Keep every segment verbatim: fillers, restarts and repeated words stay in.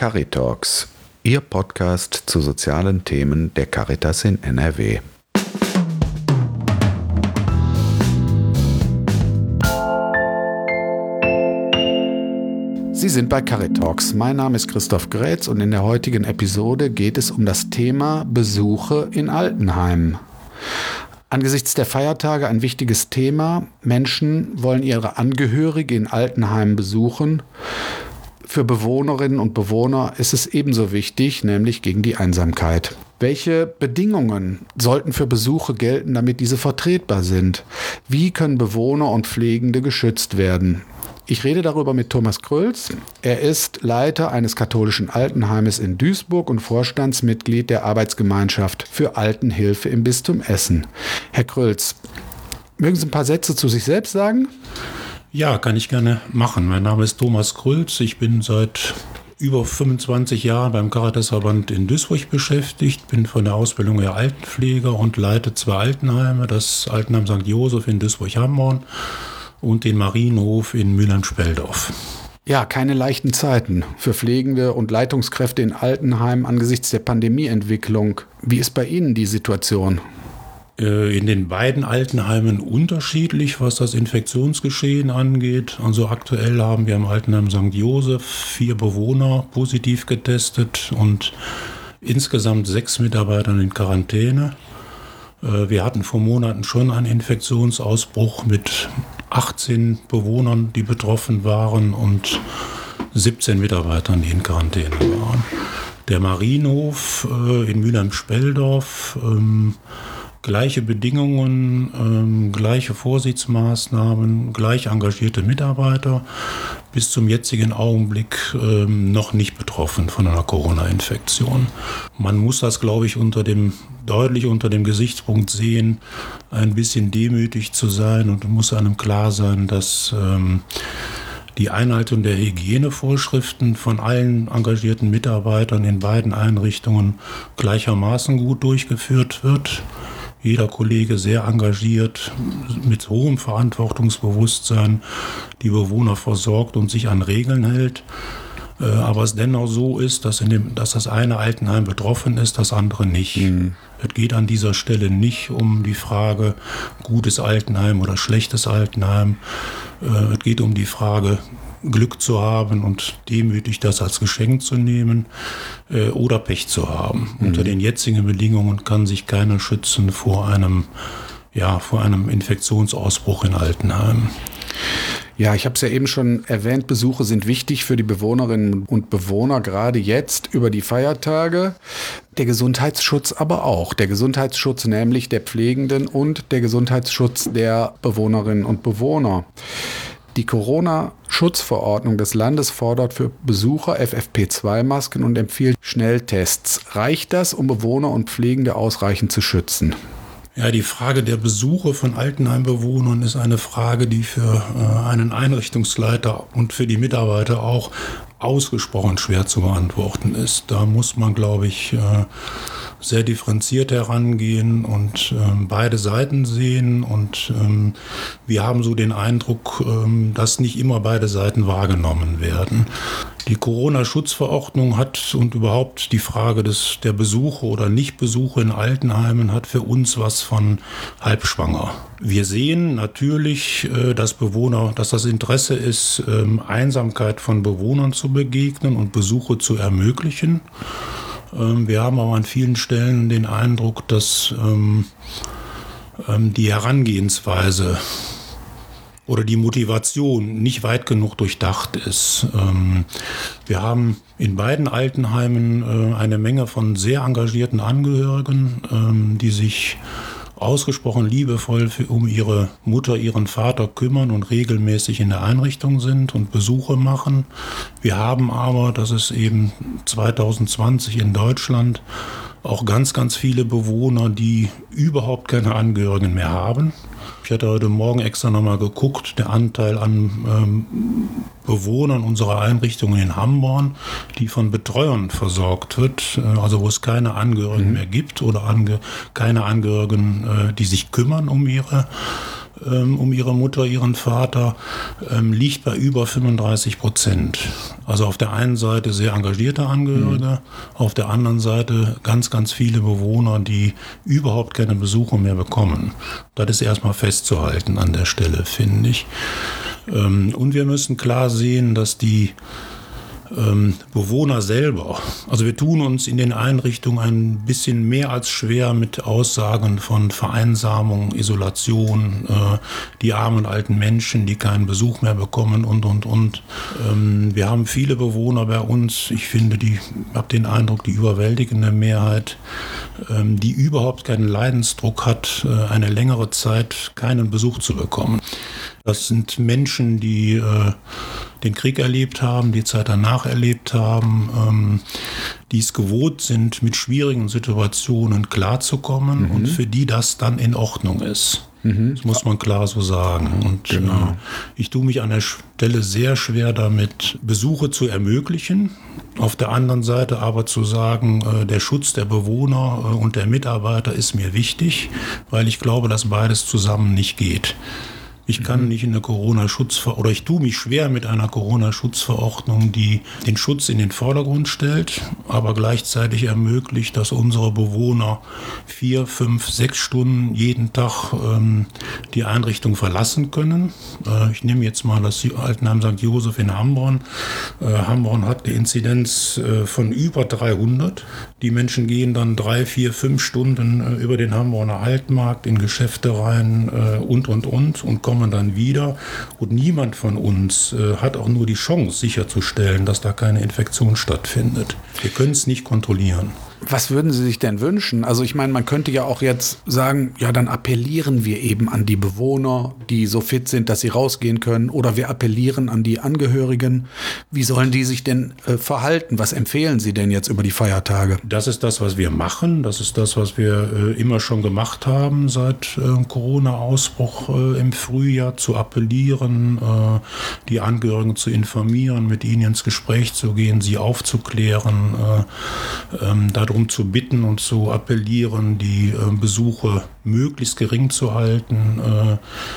Caritalks, Ihr Podcast zu sozialen Themen der Caritas in N R W. Sie sind bei Caritalks. Mein Name ist Christoph Grätz und in der heutigen Episode geht es um das Thema Besuche in Altenheimen. Angesichts der Feiertage ein wichtiges Thema. Menschen wollen ihre Angehörige in Altenheimen besuchen. Für Bewohnerinnen und Bewohner ist es ebenso wichtig, nämlich gegen die Einsamkeit. Welche Bedingungen sollten für Besuche gelten, damit diese vertretbar sind? Wie können Bewohner und Pflegende geschützt werden? Ich rede darüber mit Thomas Krölz. Er ist Leiter eines katholischen Altenheimes in Duisburg und Vorstandsmitglied der Arbeitsgemeinschaft für Altenhilfe im Bistum Essen. Herr Krölz, mögen Sie ein paar Sätze zu sich selbst sagen? Ja, kann ich gerne machen. Mein Name ist Thomas Krölz. Ich bin seit über fünfundzwanzig Jahren beim Caritasverband in Duisburg beschäftigt, bin von der Ausbildung her Altenpfleger und leite zwei Altenheime, das Altenheim Sankt Joseph in Duisburg-Hamborn und den Marienhof in Mülheim-Speldorf. Ja, keine leichten Zeiten für Pflegende und Leitungskräfte in Altenheimen angesichts der Pandemieentwicklung. Wie ist bei Ihnen die Situation? In den beiden Altenheimen unterschiedlich, was das Infektionsgeschehen angeht. Also aktuell haben wir im Altenheim Sankt Joseph vier Bewohner positiv getestet und insgesamt sechs Mitarbeiter in Quarantäne. Wir hatten vor Monaten schon einen Infektionsausbruch mit achtzehn Bewohnern, die betroffen waren und siebzehn Mitarbeitern, die in Quarantäne waren. Der Marienhof in Mülheim-Speldorf, ähm, gleiche Bedingungen, ähm, gleiche Vorsichtsmaßnahmen, gleich engagierte Mitarbeiter, bis zum jetzigen Augenblick ähm, noch nicht betroffen von einer Corona-Infektion. Man muss das, glaube ich, unter dem, deutlich unter dem Gesichtspunkt sehen, ein bisschen demütig zu sein, und muss einem klar sein, dass ähm, die Einhaltung der Hygienevorschriften von allen engagierten Mitarbeitern in beiden Einrichtungen gleichermaßen gut durchgeführt wird. Jeder Kollege sehr engagiert, mit hohem Verantwortungsbewusstsein die Bewohner versorgt und sich an Regeln hält. Aber es dennoch so ist, dass, in dem, dass das eine Altenheim betroffen ist, das andere nicht. Mhm. Es geht an dieser Stelle nicht um die Frage, gutes Altenheim oder schlechtes Altenheim. Es geht um die Frage, Glück zu haben und demütig das als Geschenk zu nehmen äh, oder Pech zu haben. Mhm. Unter den jetzigen Bedingungen kann sich keiner schützen vor einem, ja, vor einem Infektionsausbruch in Altenheimen. Ja, ich habe es ja eben schon erwähnt, Besuche sind wichtig für die Bewohnerinnen und Bewohner, gerade jetzt über die Feiertage. Der Gesundheitsschutz aber auch. Der Gesundheitsschutz nämlich der Pflegenden und der Gesundheitsschutz der Bewohnerinnen und Bewohner. Die Corona-Schutzverordnung des Landes fordert für Besucher F F P zwei Masken und empfiehlt Schnelltests. Reicht das, um Bewohner und Pflegende ausreichend zu schützen? Ja, die Frage der Besuche von Altenheimbewohnern ist eine Frage, die für äh, einen Einrichtungsleiter und für die Mitarbeiter auch ausgesprochen schwer zu beantworten ist. Da muss man, glaube ich, äh, sehr differenziert herangehen und ähm, beide Seiten sehen. Und ähm, wir haben so den Eindruck, ähm, dass nicht immer beide Seiten wahrgenommen werden. Die Corona-Schutzverordnung hat und überhaupt die Frage des, der Besuche oder Nichtbesuche in Altenheimen hat für uns was von halbschwanger. Wir sehen natürlich, äh, dass Bewohner, dass das Interesse ist, ähm, Einsamkeit von Bewohnern zu begegnen und Besuche zu ermöglichen. Ähm, wir haben aber an vielen Stellen den Eindruck, dass ähm, ähm, die Herangehensweise oder die Motivation nicht weit genug durchdacht ist. Ähm, wir haben in beiden Altenheimen äh, eine Menge von sehr engagierten Angehörigen, ähm, die sich ausgesprochen liebevoll für, um ihre Mutter, ihren Vater kümmern und regelmäßig in der Einrichtung sind und Besuche machen. Wir haben aber, das ist eben zwanzig zwanzig in Deutschland, auch ganz, ganz viele Bewohner, die überhaupt keine Angehörigen mehr haben. Ich hatte heute Morgen extra nochmal geguckt, der Anteil an ähm, Bewohnern unserer Einrichtungen in Hamborn, die von Betreuern versorgt wird, äh, also wo es keine Angehörigen mhm. mehr gibt oder ange- keine Angehörigen, äh, die sich kümmern um ihre ähm, um ihre Mutter, ihren Vater, ähm, liegt bei über fünfunddreißig Prozent. Also auf der einen Seite sehr engagierte Angehörige, mhm. auf der anderen Seite ganz, ganz viele Bewohner, die überhaupt keine Besuche mehr bekommen. Das ist erstmal festzuhalten an der Stelle, finde ich. Ähm, und wir müssen klar sehen, dass die Ähm, Bewohner selber. Also wir tun uns in den Einrichtungen ein bisschen mehr als schwer mit Aussagen von Vereinsamung, Isolation, äh, die armen alten Menschen, die keinen Besuch mehr bekommen und, und, und. Ähm, wir haben viele Bewohner bei uns, ich finde, die, ich habe den Eindruck, die überwältigende Mehrheit, ähm, die überhaupt keinen Leidensdruck hat, äh, eine längere Zeit keinen Besuch zu bekommen. Das sind Menschen, die äh, den Krieg erlebt haben, die Zeit danach erlebt haben, ähm, die es gewohnt sind, mit schwierigen Situationen klarzukommen mhm. und für die das dann in Ordnung ist. Mhm. Das muss man klar so sagen. Und genau. äh, ich tue mich an der Stelle sehr schwer damit, Besuche zu ermöglichen. Auf der anderen Seite aber zu sagen, äh, der Schutz der Bewohner äh, und der Mitarbeiter ist mir wichtig, weil ich glaube, dass beides zusammen nicht geht. Ich kann nicht in der Corona-Schutzver- oder ich tue mich schwer mit einer Corona-Schutzverordnung, die den Schutz in den Vordergrund stellt, aber gleichzeitig ermöglicht, dass unsere Bewohner vier, fünf, sechs Stunden jeden Tag ähm, die Einrichtung verlassen können. Äh, ich nehme jetzt mal das Altenheim Sankt Joseph in Hambron. Äh, Hambron hat eine Inzidenz äh, von über dreihundert. Die Menschen gehen dann drei, vier, fünf Stunden äh, über den Hambroner Altmarkt in Geschäfte rein äh, und, und, und und kommen dann wieder. Und niemand von uns äh, hat auch nur die Chance sicherzustellen, dass da keine Infektion stattfindet. Wir können es nicht kontrollieren. Was würden Sie sich denn wünschen? Also ich meine, man könnte ja auch jetzt sagen, ja, dann appellieren wir eben an die Bewohner, die so fit sind, dass sie rausgehen können, oder wir appellieren an die Angehörigen. Wie sollen die sich denn äh, verhalten? Was empfehlen Sie denn jetzt über die Feiertage? Das ist das, was wir machen. Das ist das, was wir äh, immer schon gemacht haben seit äh, Corona-Ausbruch äh, im Frühjahr, zu appellieren, äh, die Angehörigen zu informieren, mit ihnen ins Gespräch zu gehen, sie aufzuklären, äh, ähm, darum zu bitten und zu appellieren, die äh, Besuche möglichst gering zu halten, äh,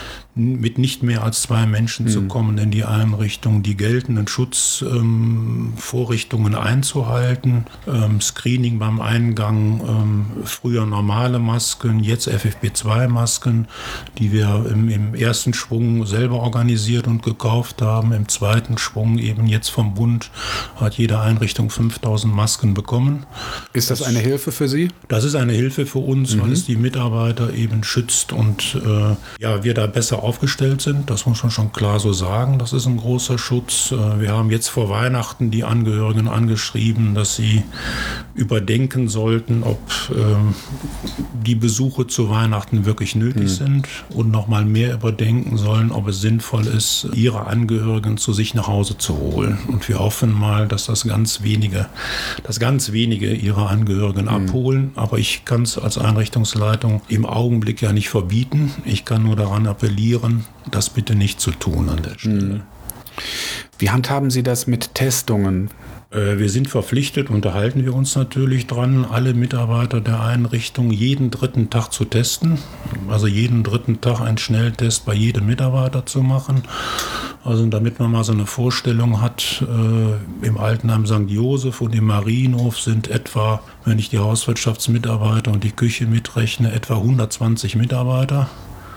mit nicht mehr als zwei Menschen mhm. zu kommen in die Einrichtung, die geltenden Schutzvorrichtungen ähm, einzuhalten, ähm, Screening beim Eingang, ähm, früher normale Masken, jetzt F F P zwei Masken, die wir im, im ersten Schwung selber organisiert und gekauft haben, im zweiten Schwung eben jetzt vom Bund hat jede Einrichtung fünftausend Masken bekommen. Ist das eine Hilfe für Sie? Das ist eine Hilfe für uns, mhm. weil es die Mitarbeiter eben schützt und äh, ja, wir da besser aufgestellt sind. Das muss man schon klar so sagen. Das ist ein großer Schutz. Wir haben jetzt vor Weihnachten die Angehörigen angeschrieben, dass sie überdenken sollten, ob ähm, die Besuche zu Weihnachten wirklich nötig mhm. sind und nochmal mehr überdenken sollen, ob es sinnvoll ist, ihre Angehörigen zu sich nach Hause zu holen. Und wir hoffen mal, dass das ganz wenige, dass ganz wenige ihre Angehörigen mhm. abholen. Aber ich kann es als Einrichtungsleitung im Augenblick ja nicht verbieten. Ich kann nur daran appellieren, das bitte nicht zu tun an der Stelle. Wie handhaben Sie das mit Testungen? Äh, wir sind verpflichtet, unterhalten wir uns natürlich dran, alle Mitarbeiter der Einrichtung jeden dritten Tag zu testen. Also jeden dritten Tag einen Schnelltest bei jedem Mitarbeiter zu machen. Also damit man mal so eine Vorstellung hat, äh, im Altenheim Sankt Joseph und im Marienhof sind etwa, wenn ich die Hauswirtschaftsmitarbeiter und die Küche mitrechne, etwa hundertzwanzig Mitarbeiter.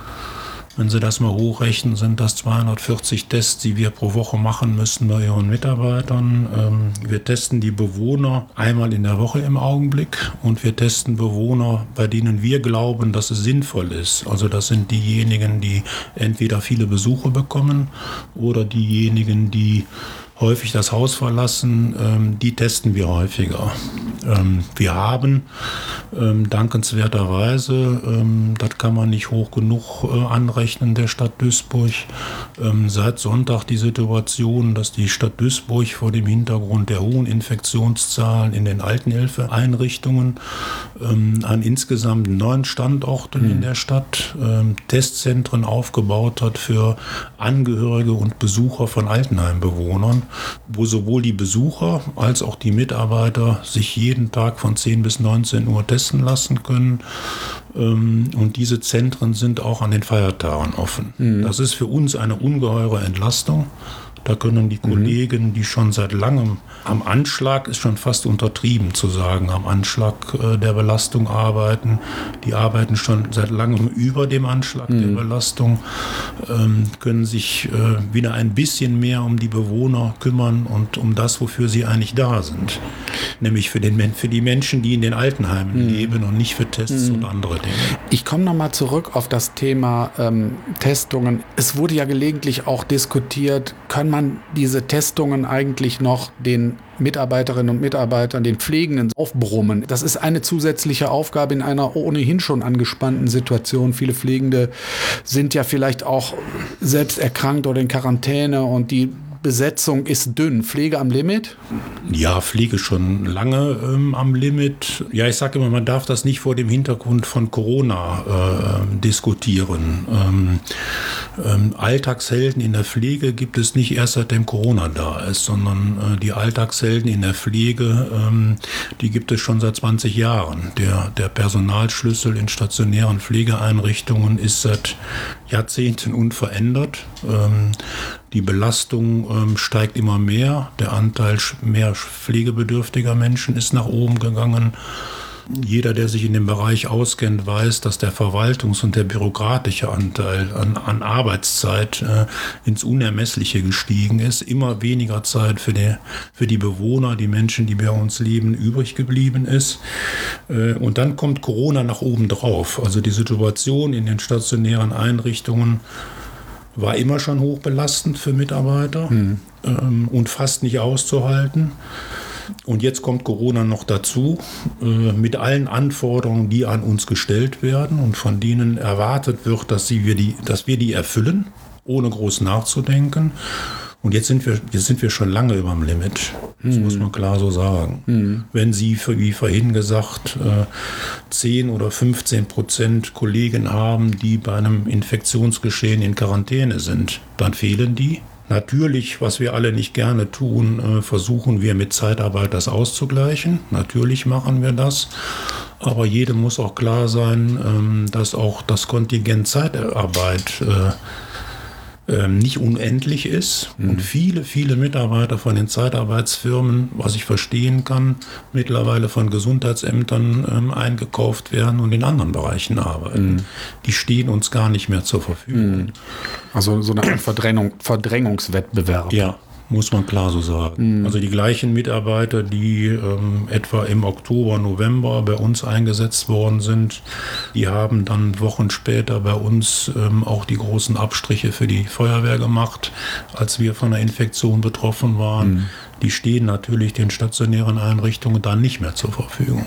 Wenn Sie das mal hochrechnen, sind das zweihundertvierzig Tests, die wir pro Woche machen müssen bei Ihren Mitarbeitern. Wir testen die Bewohner einmal in der Woche im Augenblick und wir testen Bewohner, bei denen wir glauben, dass es sinnvoll ist. Also das sind diejenigen, die entweder viele Besuche bekommen oder diejenigen, die häufig das Haus verlassen, ähm, die testen wir häufiger. Ähm, wir haben ähm, dankenswerterweise, ähm, das kann man nicht hoch genug äh, anrechnen, der Stadt Duisburg, ähm, seit Sonntag die Situation, dass die Stadt Duisburg vor dem Hintergrund der hohen Infektionszahlen in den Altenhilfeeinrichtungen ähm, an insgesamt neun Standorten mhm. in der Stadt ähm, Testzentren aufgebaut hat für Angehörige und Besucher von Altenheimbewohnern, wo sowohl die Besucher als auch die Mitarbeiter sich jeden jeden Tag von zehn bis neunzehn Uhr testen lassen können. Und diese Zentren sind auch an den Feiertagen offen. Mhm. Das ist für uns eine ungeheure Entlastung. Da können die Kollegen, die schon seit langem am Anschlag, ist schon fast untertrieben zu sagen, am Anschlag äh, der Belastung arbeiten. Die arbeiten schon seit langem über dem Anschlag mhm. der Belastung, ähm, können sich äh, wieder ein bisschen mehr um die Bewohner kümmern und um das, wofür sie eigentlich da sind. Nämlich für, den, für die Menschen, die in den Altenheimen mhm. leben und nicht für Tests mhm. und andere Dinge. Ich komme nochmal zurück auf das Thema ähm, Testungen. Es wurde ja gelegentlich auch diskutiert, kann man diese Testungen eigentlich noch den Mitarbeiterinnen und Mitarbeitern, den Pflegenden aufbrummen. Das ist eine zusätzliche Aufgabe in einer ohnehin schon angespannten Situation. Viele Pflegende sind ja vielleicht auch selbst erkrankt oder in Quarantäne und die Besetzung ist dünn. Pflege am Limit? Ja, Pflege schon lange ähm, am Limit. Ja, ich sage immer, man darf das nicht vor dem Hintergrund von Corona äh, diskutieren. Ähm, ähm, Alltagshelden in der Pflege gibt es nicht erst seitdem Corona da ist, sondern äh, die Alltagshelden in der Pflege, ähm, die gibt es schon seit zwanzig Jahren. Der, der Personalschlüssel in stationären Pflegeeinrichtungen ist seit Jahrzehnten unverändert. Ähm, Die Belastung ähm, steigt immer mehr. Der Anteil mehr pflegebedürftiger Menschen ist nach oben gegangen. Jeder, der sich in dem Bereich auskennt, weiß, dass der Verwaltungs- und der bürokratische Anteil an, an Arbeitszeit äh, ins Unermessliche gestiegen ist. Immer weniger Zeit für die, für die Bewohner, die Menschen, die bei uns leben, übrig geblieben ist. Äh, und dann kommt Corona nach oben drauf. Also die Situation in den stationären Einrichtungen war immer schon hochbelastend für Mitarbeiter mhm. ähm, und fast nicht auszuhalten. Und jetzt kommt Corona noch dazu, äh, mit allen Anforderungen, die an uns gestellt werden und von denen erwartet wird, dass, sie wir, die, dass wir die erfüllen, ohne groß nachzudenken. Und jetzt sind wir, jetzt sind wir schon lange über dem Limit. Das mhm. muss man klar so sagen. Mhm. Wenn Sie, wie vorhin gesagt, zehn oder fünfzehn Prozent Kollegen haben, die bei einem Infektionsgeschehen in Quarantäne sind, dann fehlen die. Natürlich, was wir alle nicht gerne tun, versuchen wir mit Zeitarbeit das auszugleichen. Natürlich machen wir das. Aber jedem muss auch klar sein, dass auch das Kontingent Zeitarbeit nicht unendlich ist mhm. und viele, viele Mitarbeiter von den Zeitarbeitsfirmen, was ich verstehen kann, mittlerweile von Gesundheitsämtern ähm, eingekauft werden und in anderen Bereichen arbeiten. Mhm. Die stehen uns gar nicht mehr zur Verfügung. Also so eine Art Verdrängung, Verdrängungswettbewerb. Ja. Muss man klar so sagen. Mhm. Also die gleichen Mitarbeiter, die ähm, etwa im Oktober, November bei uns eingesetzt worden sind, die haben dann Wochen später bei uns ähm, auch die großen Abstriche für die Feuerwehr gemacht, als wir von einer Infektion betroffen waren. Mhm. Die stehen natürlich den stationären Einrichtungen dann nicht mehr zur Verfügung.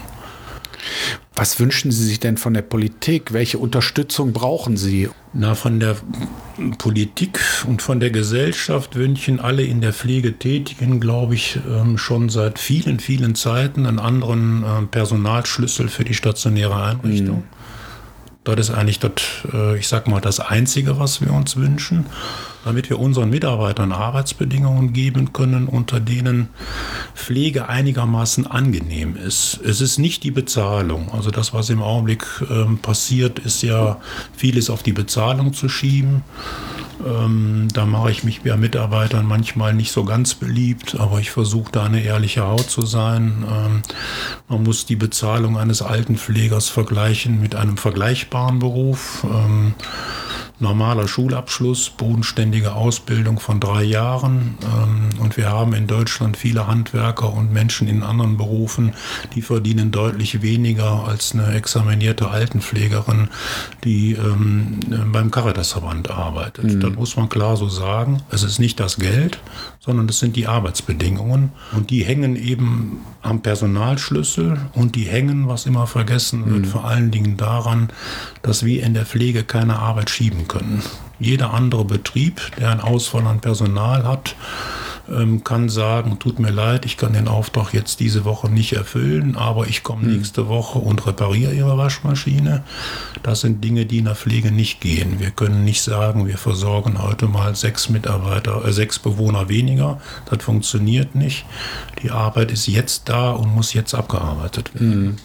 Was wünschen Sie sich denn von der Politik? Welche Unterstützung brauchen Sie? Na, von der Politik und von der Gesellschaft wünschen alle in der Pflege Tätigen, glaube ich, schon seit vielen, vielen Zeiten einen anderen Personalschlüssel für die stationäre Einrichtung. Mhm. Das ist eigentlich das, ich sag mal, das Einzige, was wir uns wünschen, damit wir unseren Mitarbeitern Arbeitsbedingungen geben können, unter denen Pflege einigermaßen angenehm ist. Es ist nicht die Bezahlung. Also das, was im Augenblick ähm, passiert, ist ja vieles auf die Bezahlung zu schieben. Ähm, da mache ich mich bei Mitarbeitern manchmal nicht so ganz beliebt, aber ich versuche da eine ehrliche Haut zu sein. Ähm, man muss die Bezahlung eines Altenpflegers vergleichen mit einem vergleichbaren Beruf. Ähm, normaler Schulabschluss, bodenständige Ausbildung von drei Jahren. Und wir haben in Deutschland viele Handwerker und Menschen in anderen Berufen, die verdienen deutlich weniger als eine examinierte Altenpflegerin, die ähm, beim Caritasverband arbeitet. Mhm. Das muss man klar so sagen. Es ist nicht das Geld, sondern es sind die Arbeitsbedingungen. Und die hängen eben am Personalschlüssel und die hängen, was immer vergessen wird, mhm. vor allen Dingen daran, dass wir in der Pflege keine Arbeit schieben können. Jeder andere Betrieb, der einen Ausfall an Personal hat, ähm, kann sagen, tut mir leid, ich kann den Auftrag jetzt diese Woche nicht erfüllen, aber ich komme mhm. nächste Woche und repariere Ihre Waschmaschine. Das sind Dinge, die in der Pflege nicht gehen. Wir können nicht sagen, wir versorgen heute mal sechs Mitarbeiter, äh, sechs Bewohner weniger. Das funktioniert nicht. Die Arbeit ist jetzt da und muss jetzt abgearbeitet werden. Mhm.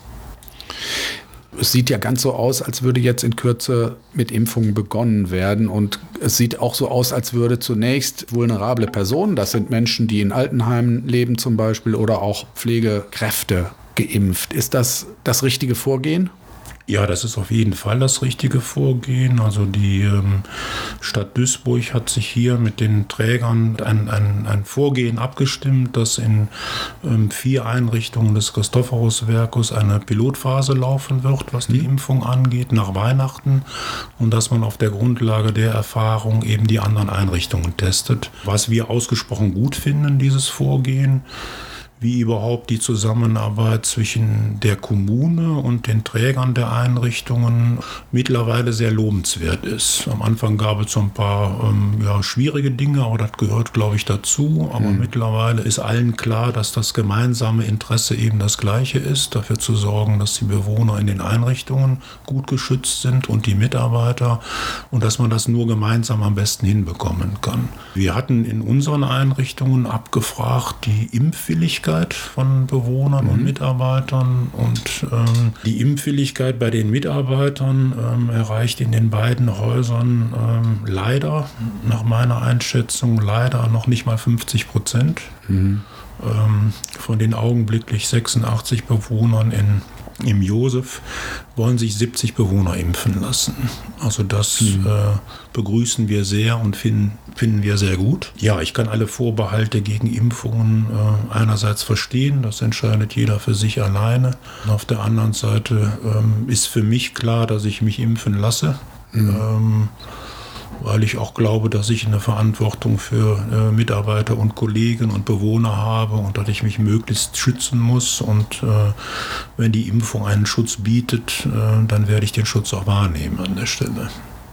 Es sieht ja ganz so aus, als würde jetzt in Kürze mit Impfungen begonnen werden. Und es sieht auch so aus, als würde zunächst vulnerable Personen, das sind Menschen, die in Altenheimen leben zum Beispiel, oder auch Pflegekräfte geimpft. Ist das das richtige Vorgehen? Ja, das ist auf jeden Fall das richtige Vorgehen. Also die ähm, Stadt Duisburg hat sich hier mit den Trägern ein, ein, ein Vorgehen abgestimmt, dass in ähm, vier Einrichtungen des Christophorus-Werkes eine Pilotphase laufen wird, was die Impfung angeht, nach Weihnachten. Und dass man auf der Grundlage der Erfahrung eben die anderen Einrichtungen testet. Was wir ausgesprochen gut finden, dieses Vorgehen, wie überhaupt die Zusammenarbeit zwischen der Kommune und den Trägern der Einrichtungen mittlerweile sehr lobenswert ist. Am Anfang gab es so ein paar ähm, ja, schwierige Dinge, aber das gehört, glaube ich, dazu. Aber mhm. mittlerweile ist allen klar, dass das gemeinsame Interesse eben das gleiche ist, dafür zu sorgen, dass die Bewohner in den Einrichtungen gut geschützt sind und die Mitarbeiter und dass man das nur gemeinsam am besten hinbekommen kann. Wir hatten in unseren Einrichtungen abgefragt, die Impfwilligkeit von Bewohnern mhm. und Mitarbeitern, und ähm, die Impfwilligkeit bei den Mitarbeitern ähm, erreicht in den beiden Häusern ähm, leider, nach meiner Einschätzung, leider noch nicht mal fünfzig Prozent. Mhm. Ähm, von den augenblicklich sechsundachtzig Bewohnern in Im Josef wollen sich siebzig Bewohner impfen lassen. Also das mhm. äh, begrüßen wir sehr und finden, finden wir sehr gut. Ja, ich kann alle Vorbehalte gegen Impfungen äh, einerseits verstehen, das entscheidet jeder für sich alleine. Auf der anderen Seite ähm, ist für mich klar, dass ich mich impfen lasse. Mhm. Ähm, weil ich auch glaube, dass ich eine Verantwortung für äh, Mitarbeiter und Kollegen und Bewohner habe und dass ich mich möglichst schützen muss. Und äh, wenn die Impfung einen Schutz bietet, äh, dann werde ich den Schutz auch wahrnehmen an der Stelle.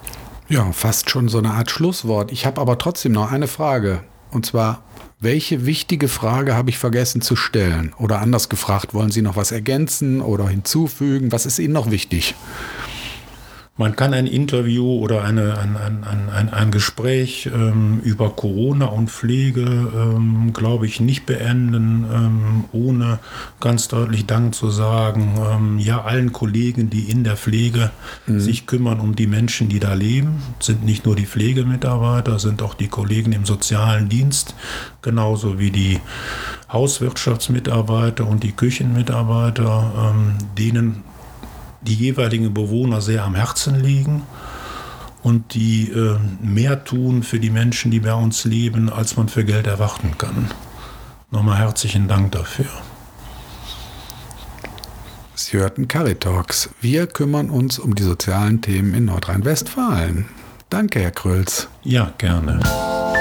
Ja, fast schon so eine Art Schlusswort. Ich habe aber trotzdem noch eine Frage. Und zwar, welche wichtige Frage habe ich vergessen zu stellen? Oder anders gefragt, wollen Sie noch was ergänzen oder hinzufügen? Was ist Ihnen noch wichtig? Man kann ein Interview oder eine, ein, ein, ein, ein Gespräch ähm, über Corona und Pflege, ähm, glaube ich, nicht beenden, ähm, ohne ganz deutlich Dank zu sagen, ähm, ja, allen Kollegen, die in der Pflege mhm. sich kümmern um die Menschen, die da leben. Das sind nicht nur die Pflegemitarbeiter, sind auch die Kollegen im sozialen Dienst, genauso wie die Hauswirtschaftsmitarbeiter und die Küchenmitarbeiter, ähm, denen die jeweiligen Bewohner sehr am Herzen liegen und die äh, mehr tun für die Menschen, die bei uns leben, als man für Geld erwarten kann. Nochmal herzlichen Dank dafür. Sie hörten Caritalks. Wir kümmern uns um die sozialen Themen in Nordrhein-Westfalen. Danke, Herr Krölz. Ja, gerne.